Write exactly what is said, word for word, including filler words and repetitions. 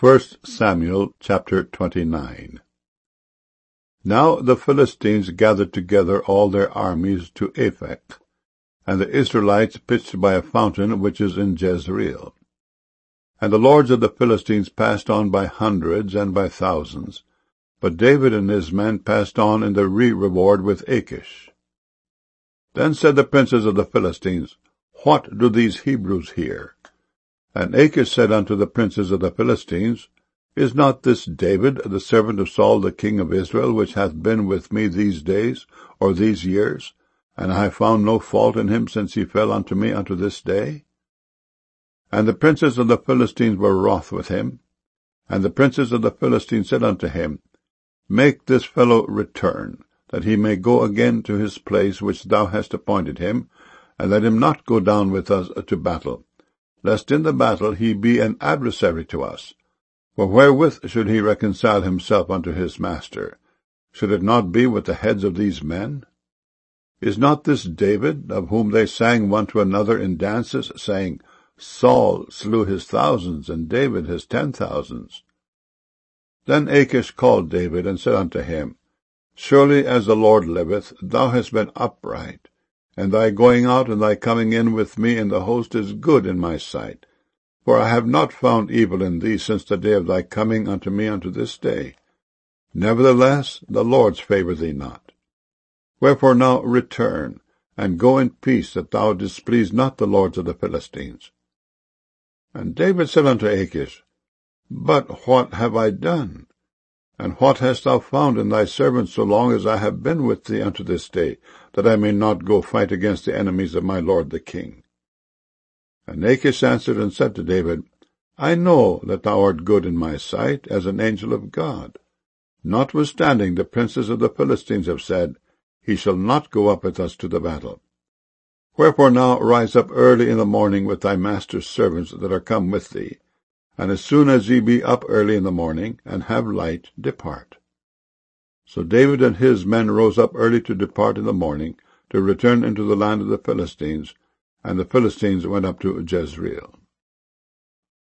First Samuel chapter twenty-nine. Now the Philistines gathered together all their armies to Aphek, and the Israelites pitched by a fountain which is in Jezreel. And the lords of the Philistines passed on by hundreds and by thousands, but David and his men passed on in the re-reward with Achish. Then said the princes of the Philistines, What do these Hebrews here? And Achish said unto the princes of the Philistines, Is not this David, the servant of Saul the king of Israel, which hath been with me these days, or these years, and I have found no fault in him since he fell unto me unto this day? And the princes of the Philistines were wroth with him. And the princes of the Philistines said unto him, Make this fellow return, that he may go again to his place which thou hast appointed him, and let him not go down with us to battle, lest in the battle he be an adversary to us. For wherewith should he reconcile himself unto his master? Should it not be with the heads of these men? Is not this David, of whom they sang one to another in dances, saying, Saul slew his thousands, and David his ten thousands? Then Achish called David, and said unto him, Surely as the Lord liveth, thou hast been upright, and thy going out and thy coming in with me in the host is good in my sight. For I have not found evil in thee since the day of thy coming unto me unto this day. Nevertheless, the Lord's favour thee not. Wherefore now return, and go in peace, that thou displease not the lords of the Philistines. And David said unto Achish, But what have I done? And what hast thou found in thy servant so long as I have been with thee unto this day, that I may not go fight against the enemies of my lord the king? And Achish answered and said to David, I know that thou art good in my sight, as an angel of God. Notwithstanding the princes of the Philistines have said, He shall not go up with us to the battle. Wherefore now rise up early in the morning with thy master's servants that are come with thee, and as soon as ye be up early in the morning, and have light, depart. So David and his men rose up early to depart in the morning, to return into the land of the Philistines, and the Philistines went up to Jezreel.